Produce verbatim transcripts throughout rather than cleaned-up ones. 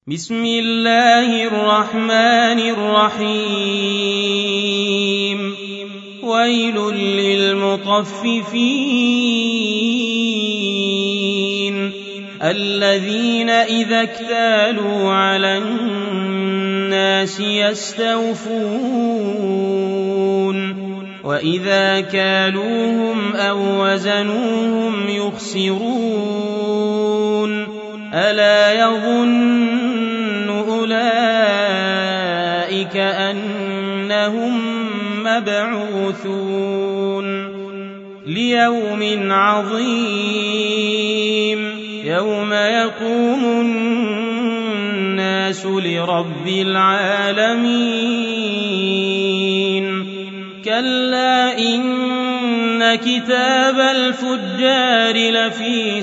بسم الله الرحمن الرحيم ويل للمطففين الذين إذا اكتالوا على الناس يستوفون وإذا كالوهم أو وزنوهم يخسرون ألا يظن أولئك أنهم مبعوثون ليوم عظيم يوم يقوم الناس لرب العالمين كلا إن كتاب الفجار لفي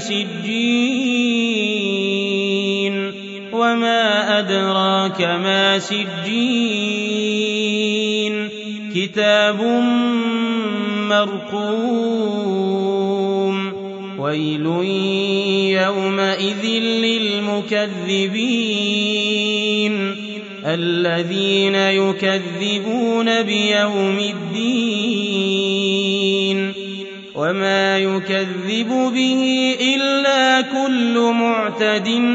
سجين وما أدراك ما سجين كتاب مرقوم ويل يومئذ للمكذبين الذين يكذبون بيوم الدين وما يكذب به إلا كل معتد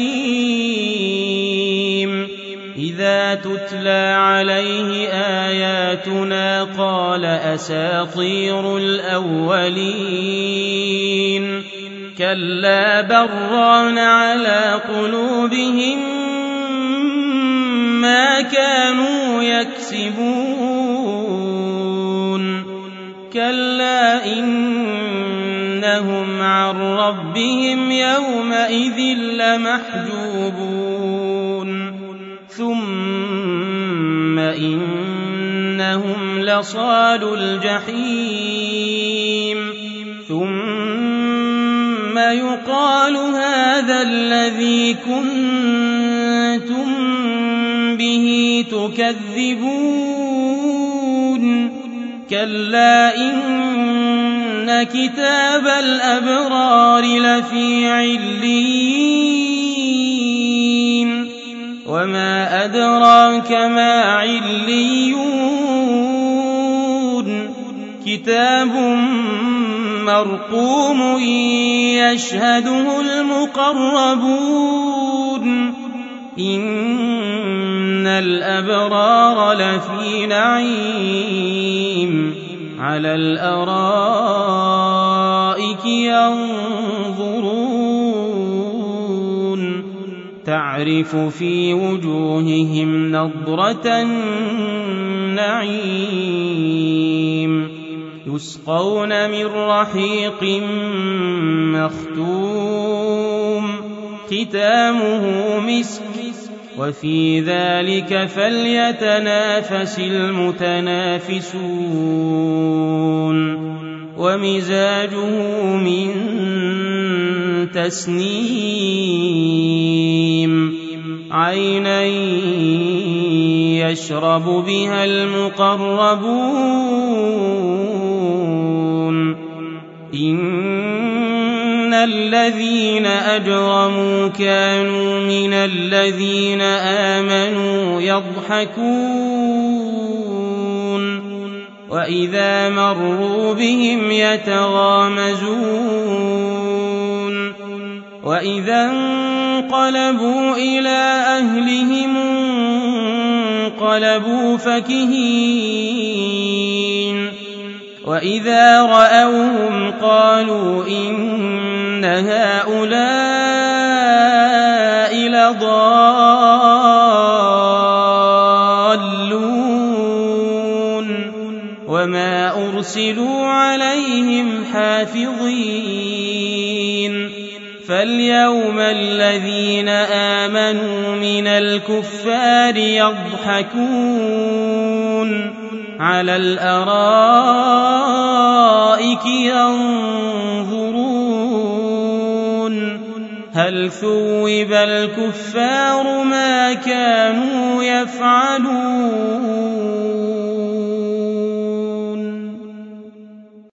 أثيم إذا تتلى عليه آياتنا قال أساطير الأولين كلا بران على قلوبهم ما كانوا يكسبون كلا إنهم عن ربهم يومئذ لمحجوبون ثم إنهم لصالو الجحيم ثم يقال هذا الذي كنتم به تكذبون كلا إن كتاب الأبرار لفي عليين وما أدراك ما عليون كتاب مرقوم يشهده المقربون إن الأبرار لفي نعيم على الأرائك ينظرون تعرف في وجوههم نضرة النعيم يسقون من رحيق مختوم ختامه مسك وفي ذلك فليتنافس المتنافسون ومزاجه من تسنيم عينا يشرب بها المقربون إن الذين أجرموا كانوا من الذين آمنوا يضحكون وإذا مروا بهم يتغامزون وإذا انقلبوا إلى أهلهم انقلبوا فكهين وإذا رأوهم قالوا إن هؤلاء لضالون وما أرسلوا عليهم حافظين فاليوم الذين آمنوا من الكفار يضحكون على الأرائك ينظرون هل ثوب الكفار ما كانوا يفعلون